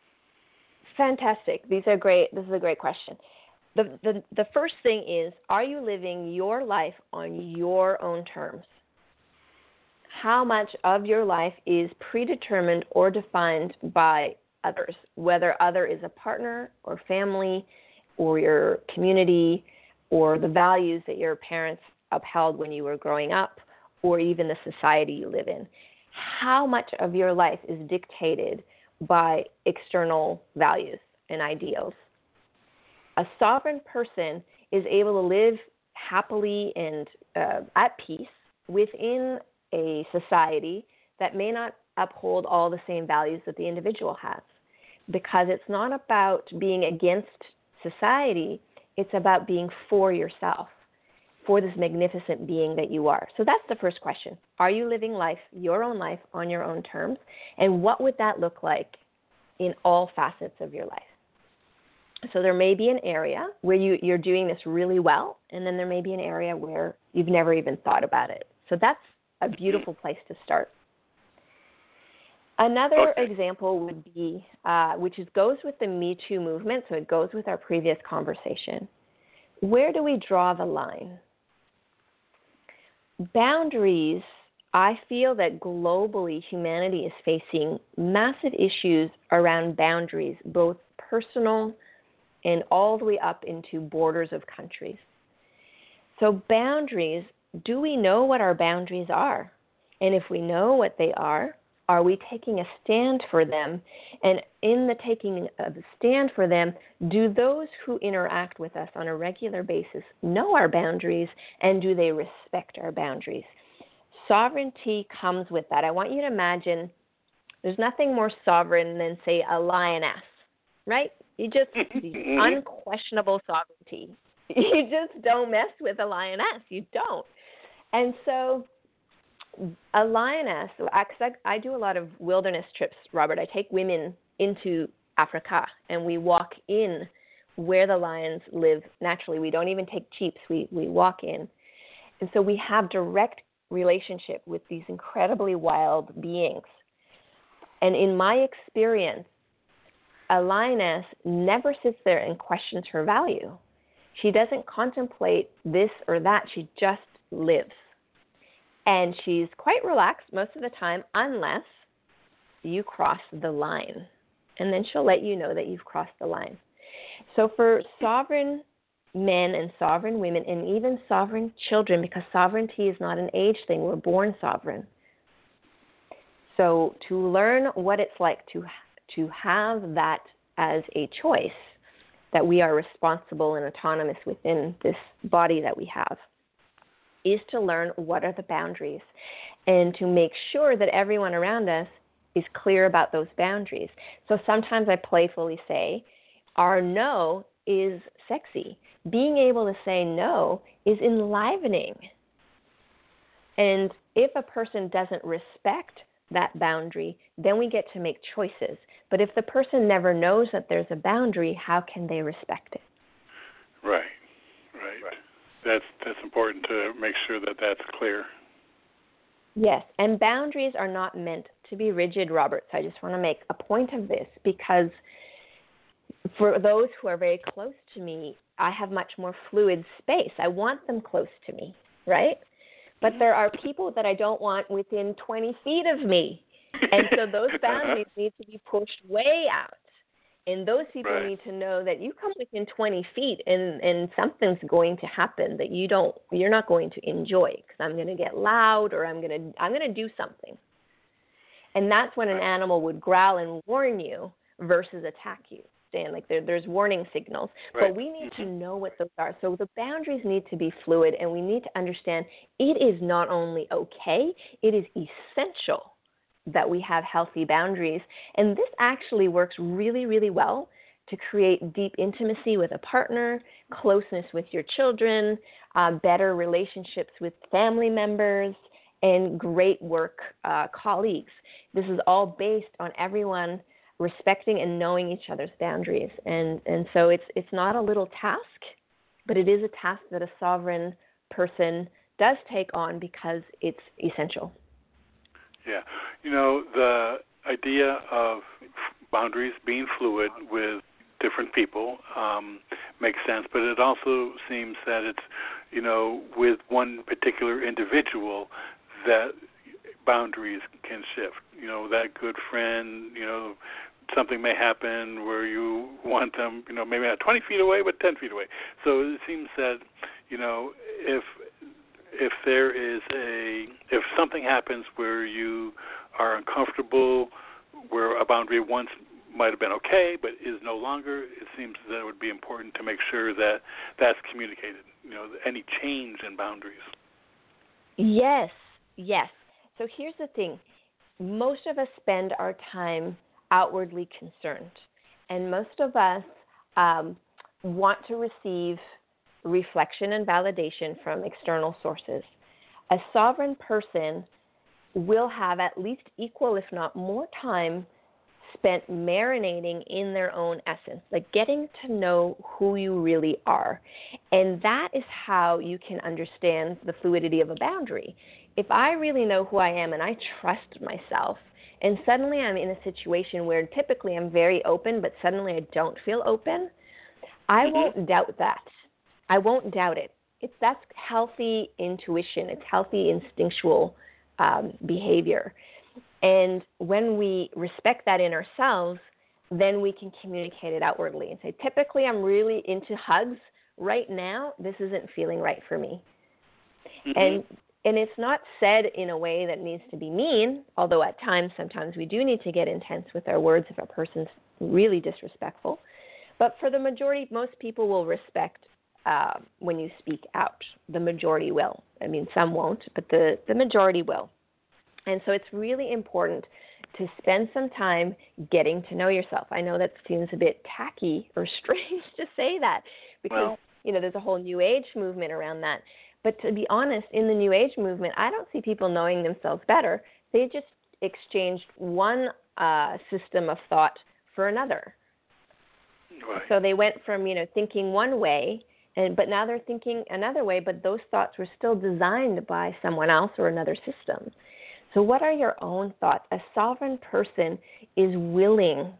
Fantastic. These are great. This is a great question. The, the the first thing is, are you living your life on your own terms? How much of your life is predetermined or defined by others, whether other is a partner or family or your community or the values that your parents upheld when you were growing up, or even the society you live in? How much of your life is dictated by external values and ideals? A sovereign person is able to live happily and uh, at peace within a society that may not uphold all the same values that the individual has, because it's not about being against society, it's about being for yourself, for this magnificent being that you are. So that's the first question. Are you living life, your own life, on your own terms? And what would that look like in all facets of your life? So there may be an area where you, you're doing this really well, and then there may be an area where you've never even thought about it. So that's a beautiful place to start. Another okay. example would be, uh, which is, goes with the Me Too movement, so it goes with our previous conversation. Where do we draw the line? Boundaries, I feel that globally humanity is facing massive issues around boundaries, both personal and all the way up into borders of countries. So boundaries, do we know what our boundaries are? And if we know what they are, are we taking a stand for them? And in the taking of a stand for them, do those who interact with us on a regular basis know our boundaries, and do they respect our boundaries? Sovereignty comes with that. I want you to imagine there's nothing more sovereign than, say, a lioness, right? You just, unquestionable sovereignty. You just don't mess with a lioness. You don't. And so a lioness, I, I do a lot of wilderness trips, Robert. I take women into Africa, and we walk in where the lions live naturally. We don't even take jeeps. We, we walk in. And so we have direct relationship with these incredibly wild beings. And in my experience, a lioness never sits there and questions her value. She doesn't contemplate this or that. She just lives. And she's quite relaxed most of the time, unless you cross the line. And then she'll let you know that you've crossed the line. So for sovereign men and sovereign women, and even sovereign children, because sovereignty is not an age thing, we're born sovereign. So to learn what it's like to to have that as a choice, that we are responsible and autonomous within this body that we have, is to learn what are the boundaries, and to make sure that everyone around us is clear about those boundaries. So sometimes I playfully say, our no is sexy. Being able to say no is enlivening. And if a person doesn't respect that boundary, then we get to make choices. But if the person never knows that there's a boundary, how can they respect it? Right, right. right. That's that's important to make sure that that's clear. Yes, and boundaries are not meant to be rigid, Robert. So I just want to make a point of this because for those who are very close to me, I have much more fluid space. I want them close to me, right? But there are people that I don't want within twenty feet of me. And so those boundaries need to be pushed way out. And those people right. need to know that you come within twenty feet and, and something's going to happen that you don't, you're not going to enjoy because I'm going to get loud or I'm going to, I'm going to do something. And that's when an animal would growl and warn you versus attack you. Stand like there, there's warning signals, right. but we need to know what those are. So the boundaries need to be fluid, and we need to understand it is not only okay, it is essential that we have healthy boundaries. And this actually works really, really well to create deep intimacy with a partner, closeness with your children, uh, better relationships with family members, and great work uh, colleagues. This is all based on everyone respecting and knowing each other's boundaries. And, and so it's, it's not a little task, but it is a task that a sovereign person does take on because it's essential. Yeah. You know, the idea of boundaries being fluid with different people um, makes sense, but it also seems that it's, you know, with one particular individual that boundaries can shift. You know, that good friend, you know, something may happen where you want them, you know, maybe not twenty feet away, but ten feet away. So it seems that, you know, if if there is a, if something happens where you are uncomfortable, where a boundary once might have been okay, but is no longer, it seems that it would be important to make sure that that's communicated, you know, any change in boundaries. Yes, yes. So here's the thing. Most of us spend our time outwardly concerned, and most of us um, want to receive reflection and validation from external sources. A sovereign person will have at least equal, if not more time spent marinating in their own essence, like getting to know who you really are. And that is how you can understand the fluidity of a boundary. If I really know who I am and I trust myself, and suddenly I'm in a situation where typically I'm very open, but suddenly I don't feel open, I mm-hmm. won't doubt that. I won't doubt it. It's that's healthy intuition. It's healthy instinctual um, behavior. And when we respect that in ourselves, then we can communicate it outwardly and say, typically I'm really into hugs. Right now, this isn't feeling right for me. Mm-hmm. And and it's not said in a way that needs to be mean, although at times, sometimes we do need to get intense with our words if a person's really disrespectful. But for the majority, most people will respect uh, when you speak out. The majority will. I mean, some won't, but the, the majority will. And so it's really important to spend some time getting to know yourself. I know that seems a bit tacky or strange to say that because, well, you know, there's a whole New Age movement around that. But to be honest, in the New Age movement, I don't see people knowing themselves better. They just exchanged one uh, system of thought for another. Right. So they went from, you know, thinking one way, and but now they're thinking another way, but those thoughts were still designed by someone else or another system. So what are your own thoughts? A sovereign person is willing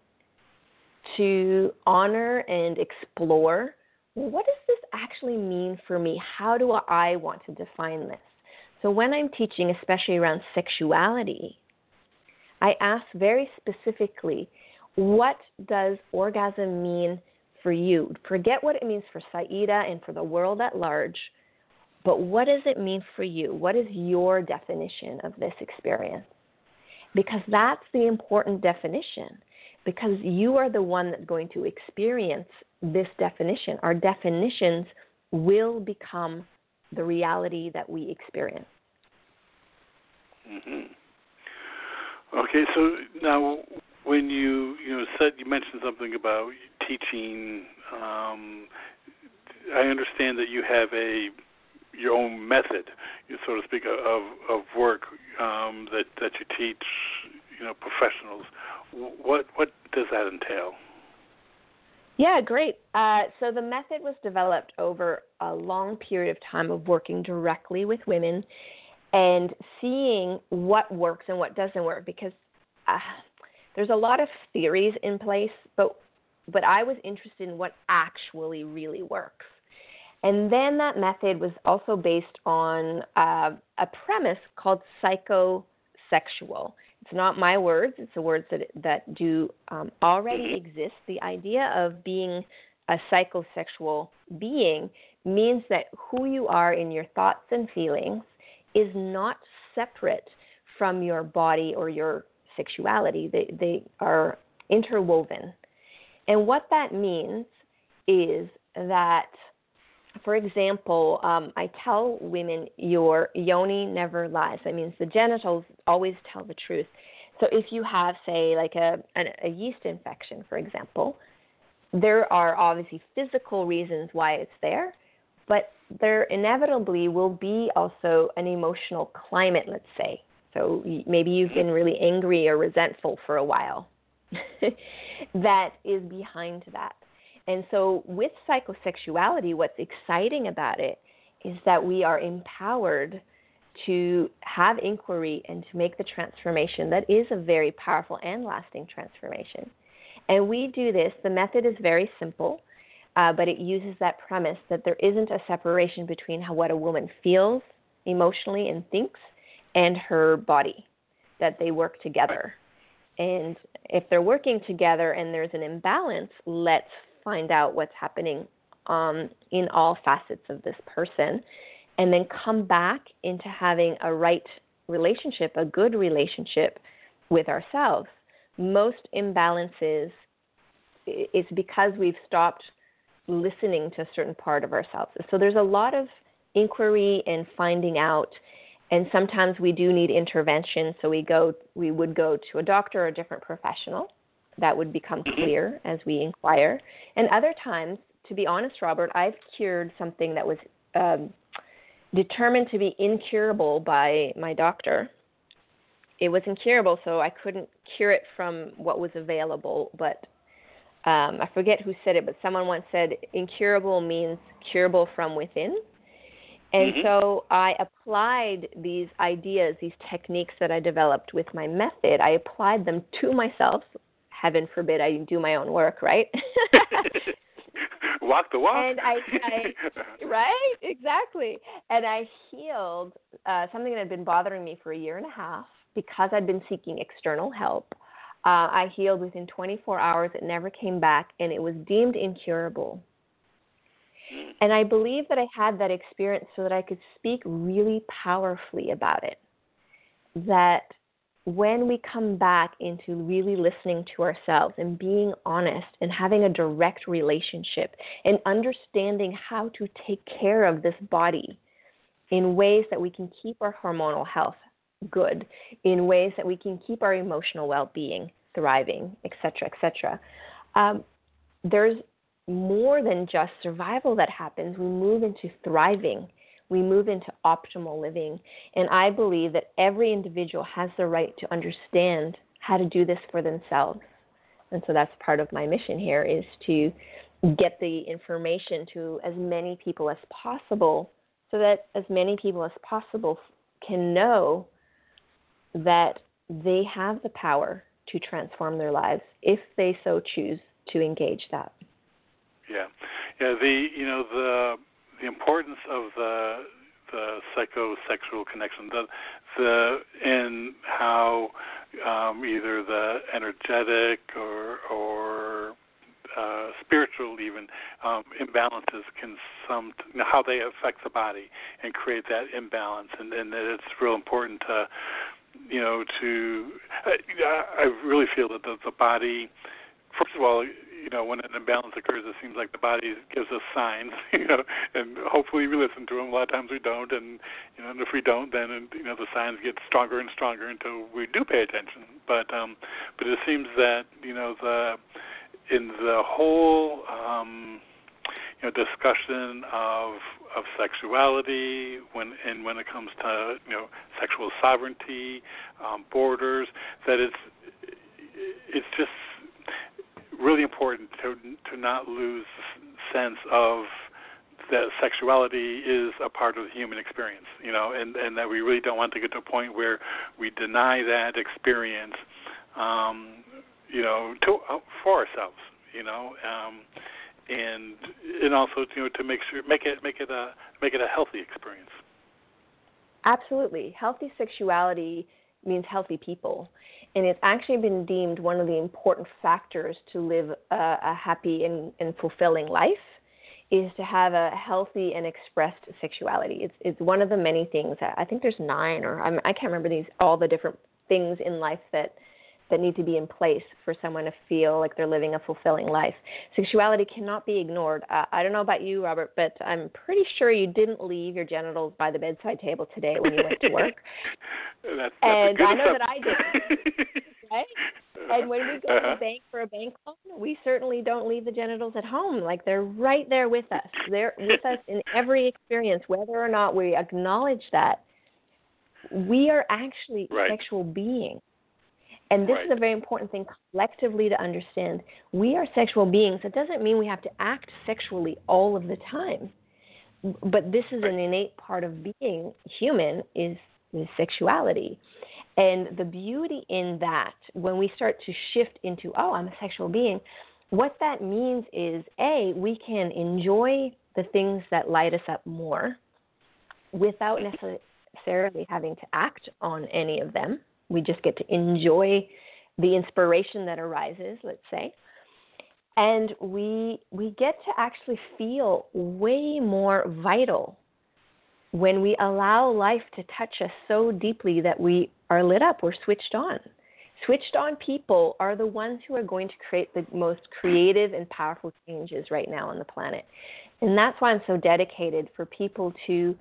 to honor and explore, well, what does this actually mean for me? How do I want to define this? So when I'm teaching, especially around sexuality, I ask very specifically, what does orgasm mean for you? Forget what it means for Saida and for the world at large, but what does it mean for you? What is your definition of this experience? Because that's the important definition, because you are the one that's going to experience this definition. Our definitions will become the reality that we experience. Mm-hmm. Okay, so now when you you know said you mentioned something about teaching, um, I understand that you have a your own method, so to speak, of of work um, that that you teach, you know, professionals. What what does that entail? Yeah, great. Uh, so the method was developed over a long period of time of working directly with women and seeing what works and what doesn't work. Because uh, there's a lot of theories in place, but but I was interested in what actually really works. And then that method was also based on uh, a premise called psychosexual. It's not my words, it's the words that, that do um, already exist. The idea of being a psychosexual being means that who you are in your thoughts and feelings is not separate from your body or your sexuality. They, they are interwoven. And what that means is that, for example, um, I tell women your yoni never lies. That means the genitals always tell the truth. So if you have, say, like a, a, a yeast infection, for example, there are obviously physical reasons why it's there, but there inevitably will be also an emotional climate, let's say. So maybe you've been really angry or resentful for a while. That is behind that. And so with psychosexuality, what's exciting about it is that we are empowered to have inquiry and to make the transformation that is a very powerful and lasting transformation. And we do this, the method is very simple, uh, but it uses that premise that there isn't a separation between how, what a woman feels emotionally and thinks and her body, that they work together. And if they're working together and there's an imbalance, let's find out what's happening um, in all facets of this person, and then come back into having a right relationship, a good relationship with ourselves. Most imbalances is because we've stopped listening to a certain part of ourselves. So there's a lot of inquiry and finding out. And sometimes we do need intervention, so we go, we would go to a doctor or a different professional. That would become clear as we inquire. And other times, to be honest, Robert, I've cured something that was um, determined to be incurable by my doctor. It was incurable, so I couldn't cure it from what was available. But um, I forget who said it, but someone once said incurable means curable from within. And mm-hmm. so I applied these ideas, these techniques that I developed with my method. I applied them to myself. Heaven forbid I do my own work, right? Walk the walk. And I, I right, exactly. And I healed uh, something that had been bothering me for a year and a half because I'd been seeking external help. Uh, I healed within twenty-four hours. It never came back, and it was deemed incurable. And I believe that I had that experience so that I could speak really powerfully about it. That when we come back into really listening to ourselves and being honest and having a direct relationship and understanding how to take care of this body in ways that we can keep our hormonal health good, in ways that we can keep our emotional well-being thriving, et cetera, et cetera, um, there's more than just survival that happens. We move into thriving. We move into optimal living. And I believe that every individual has the right to understand how to do this for themselves. And so that's part of my mission here, is to get the information to as many people as possible so that as many people as possible can know that they have the power to transform their lives if they so choose to engage that. Yeah, yeah. The you know the the importance of the the psychosexual connection, the the in how um, either the energetic or or uh, spiritual even um, imbalances can some you know, how they affect the body and create that imbalance, and, and that it's real important to you know to I, I really feel that the, the body, first of all, you know, when an imbalance occurs, it seems like the body gives us signs, you know, and hopefully we listen to them. A lot of times we don't, and you know, and if we don't, then you know the signs get stronger and stronger until we do pay attention. But um, but it seems that you know the in the whole um, you know discussion of of sexuality, when and when it comes to you know sexual sovereignty, um, borders, that it's it's just really important to to not lose sense of that sexuality is a part of the human experience, you know, and, and that we really don't want to get to a point where we deny that experience um, you know, to, uh, for ourselves, you know, um, and and also you know to make sure make it make it a make it a healthy experience. Absolutely. Healthy sexuality means healthy people. And it's actually been deemed one of the important factors to live a, a happy and, and fulfilling life is to have a healthy and expressed sexuality. It's it's one of the many things. I think there's nine, or I'm, I can't remember these all the different things in life that that need to be in place for someone to feel like they're living a fulfilling life. Sexuality cannot be ignored. Uh, I don't know about you, Robert, but I'm pretty sure you didn't leave your genitals by the bedside table today when you went to work. that's, that's and I know assumption. that I didn't. Right? And when we go uh-huh. to the bank for a bank loan, we certainly don't leave the genitals at home. Like they're right there with us. They're with us in every experience, whether or not we acknowledge that. We are actually right. sexual beings. And this right. is a very important thing collectively to understand. We are sexual beings. It doesn't mean we have to act sexually all of the time. But this is right. an innate part of being human is, is sexuality. And the beauty in that, when we start to shift into, oh, I'm a sexual being, what that means is, A, we can enjoy the things that light us up more without necessarily having to act on any of them. We just get to enjoy the inspiration that arises, let's say. And we we get to actually feel way more vital when we allow life to touch us so deeply that we are lit up, we're switched on. Switched on people are the ones who are going to create the most creative and powerful changes right now on the planet. And that's why I'm so dedicated for people to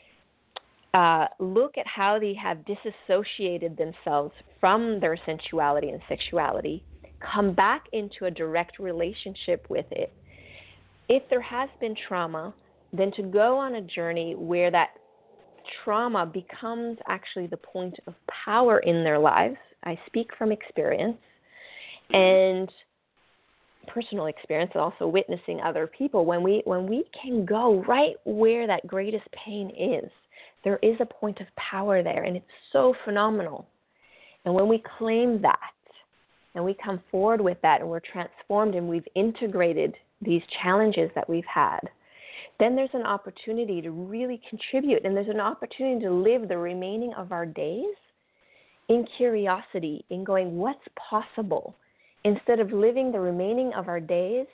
Uh, look at how they have disassociated themselves from their sensuality and sexuality, come back into a direct relationship with it. If there has been trauma, then to go on a journey where that trauma becomes actually the point of power in their lives. I speak from experience and personal experience, and also witnessing other people. When we when we can go right where that greatest pain is, there is a point of power there, and it's so phenomenal. And when we claim that, and we come forward with that, and we're transformed, and we've integrated these challenges that we've had, then there's an opportunity to really contribute, and there's an opportunity to live the remaining of our days in curiosity, in going, what's possible? Instead of living the remaining of our days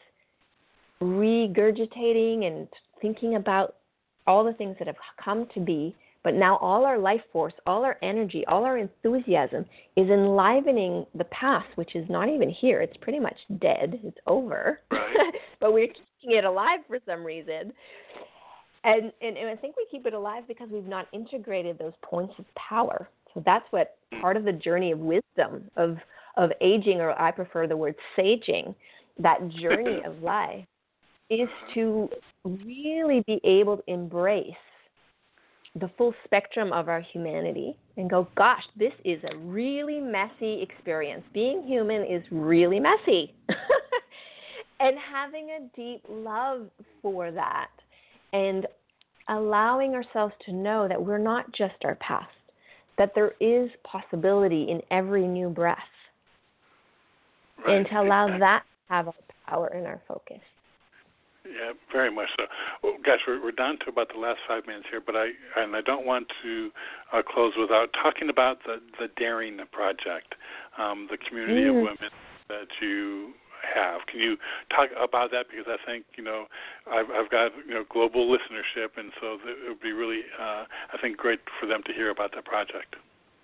regurgitating and thinking about all the things that have come to be, but now all our life force, all our energy, all our enthusiasm is enlivening the past, which is not even here. It's pretty much dead. It's over. Right. But we're keeping it alive for some reason. And, and and I think we keep it alive because we've not integrated those points of power. So that's what part of the journey of wisdom, of of aging, or I prefer the word saging, that journey of life, is to really be able to embrace the full spectrum of our humanity and go, gosh, this is a really messy experience. Being human is really messy. And having a deep love for that and allowing ourselves to know that we're not just our past, that there is possibility in every new breath. Right. And to allow exactly. that to have our power and our focus. Yeah, very much so. Well, gosh, we're, we're down to about the last five minutes here, but I and I don't want to uh, close without talking about the, the Daring Project, um, the community mm. of women that you have. Can you talk about that? Because I think, you know, I've, I've got, you know, global listenership, and so it would be really, uh, I think, great for them to hear about that project.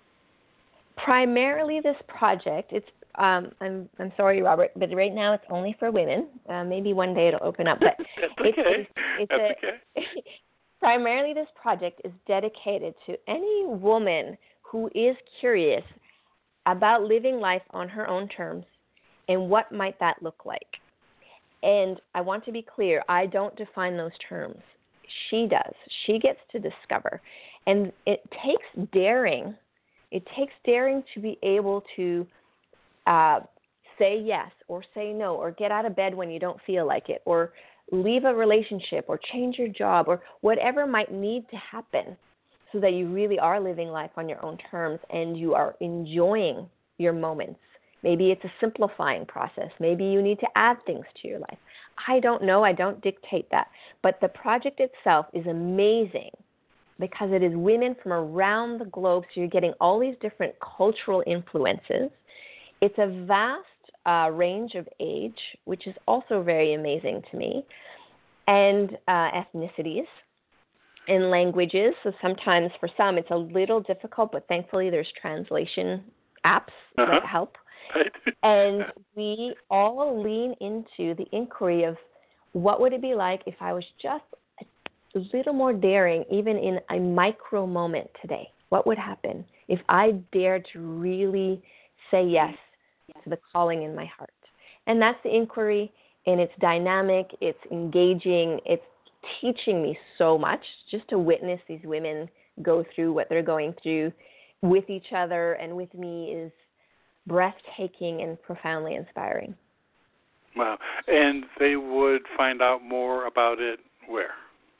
Primarily this project, it's Um, I'm I'm sorry, Robert, but right now it's only for women. Uh, maybe one day it'll open up. But That's it's, okay. it's, it's That's a, okay. Primarily, this project is dedicated to any woman who is curious about living life on her own terms and what might that look like. And I want to be clear, I don't define those terms. She does. She gets to discover. And it takes daring. It takes daring to be able to Uh, say yes or say no, or get out of bed when you don't feel like it, or leave a relationship, or change your job, or whatever might need to happen so that you really are living life on your own terms and you are enjoying your moments Maybe it's a simplifying process. Maybe you need to add things to your life. I don't know. I don't dictate that. But the project itself is amazing because it is women from around the globe, so you're getting all these different cultural influences. It's a vast uh, range of age, which is also very amazing to me, and uh, ethnicities and languages. So sometimes for some it's a little difficult, but thankfully there's translation apps uh-huh. that help. Right. And we all lean into the inquiry of what would it be like if I was just a little more daring, even in a micro moment today? What would happen if I dared to really say yes to the calling in my heart? And that's the inquiry, and it's dynamic, it's engaging, it's teaching me so much just to witness these women go through what they're going through with each other and with me is breathtaking and profoundly inspiring. Wow. And they would find out more about it where?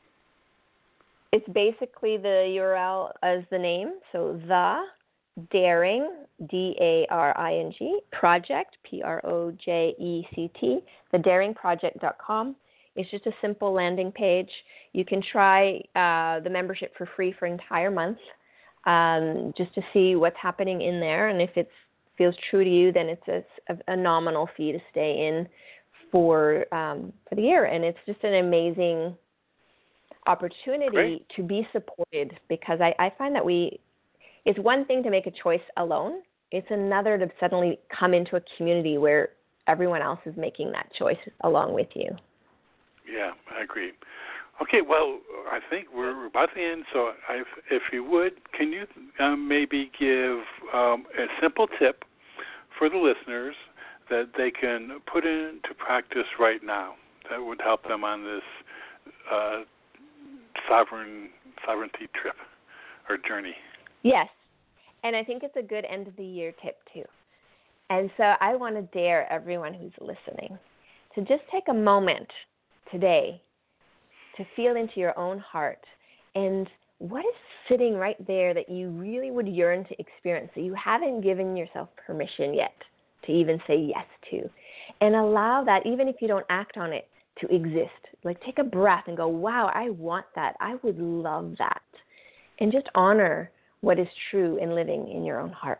It's basically the U R L as the name, so the Daring, D A R I N G, project, P R O J E C T, the daring project dot com. It's just a simple landing page. You can try uh, the membership for free for an entire month um, just to see what's happening in there. And if it feels true to you, then it's a, a nominal fee to stay in for um, for the year. And it's just an amazing opportunity Great. to be supported, because I, I find that we, it's one thing to make a choice alone. It's another to suddenly come into a community where everyone else is making that choice along with you. Yeah, I agree. Okay, well, I think we're about to end, so I've, if you would, can you um, maybe give um, a simple tip for the listeners that they can put into practice right now that would help them on this uh, sovereign sovereignty trip or journey? Yes, and I think it's a good end of the year tip too. And so I want to dare everyone who's listening to just take a moment today to feel into your own heart and what is sitting right there that you really would yearn to experience that you haven't given yourself permission yet to even say yes to. And allow that, even if you don't act on it, to exist. Like take a breath and go, wow, I want that. I would love that. And just honor what is true in living in your own heart.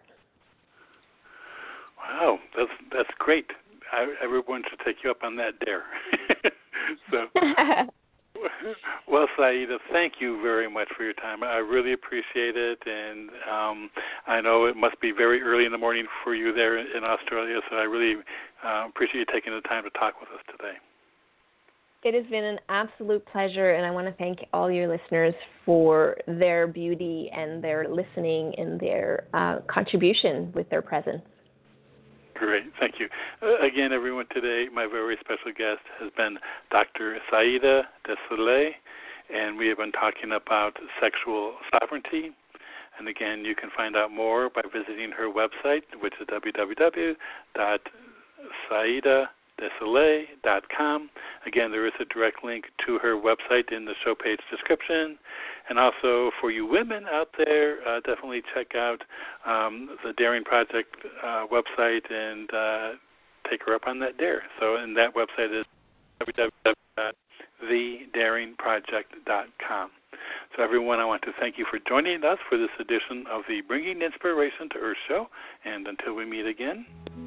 Wow, that's that's great. I, everyone should take you up on that dare. So, well, Saida, thank you very much for your time. I really appreciate it, and um, I know it must be very early in the morning for you there in Australia, so I really uh, appreciate you taking the time to talk with us today. It has been an absolute pleasure, and I want to thank all your listeners for their beauty and their listening and their uh, contribution with their presence. Great. Thank you. Uh, again, everyone, today my very special guest has been Doctor Saida Desolé, and we have been talking about sexual sovereignty. And again, you can find out more by visiting her website, which is w w w dot saida desolé dot com. Again, there is a direct link to her website in the show page description. And also for you women out there, uh, definitely check out um, the Daring Project uh, website and uh, take her up on that dare. So, and that website is w w w dot the daring project dot com. So, everyone, I want to thank you for joining us for this edition of the Bringing Inspiration to Earth show. And until we meet again,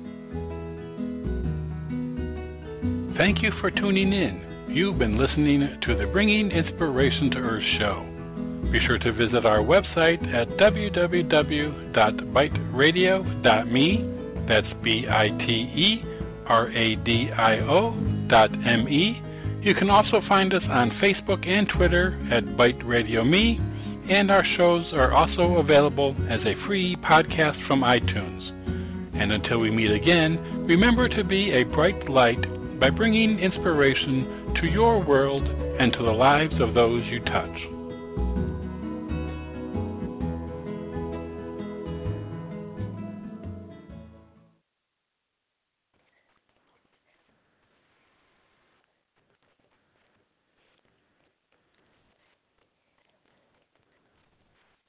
thank you for tuning in. You've been listening to the Bringing Inspiration to Earth show. Be sure to visit our website at w w w dot bite radio dot m e, that's B I T E R A D I O dot M E. You can also find us on Facebook and Twitter at Bite Radio Me, and our shows are also available as a free podcast from iTunes. And until we meet again, remember to be a bright light by bringing inspiration to your world and to the lives of those you touch.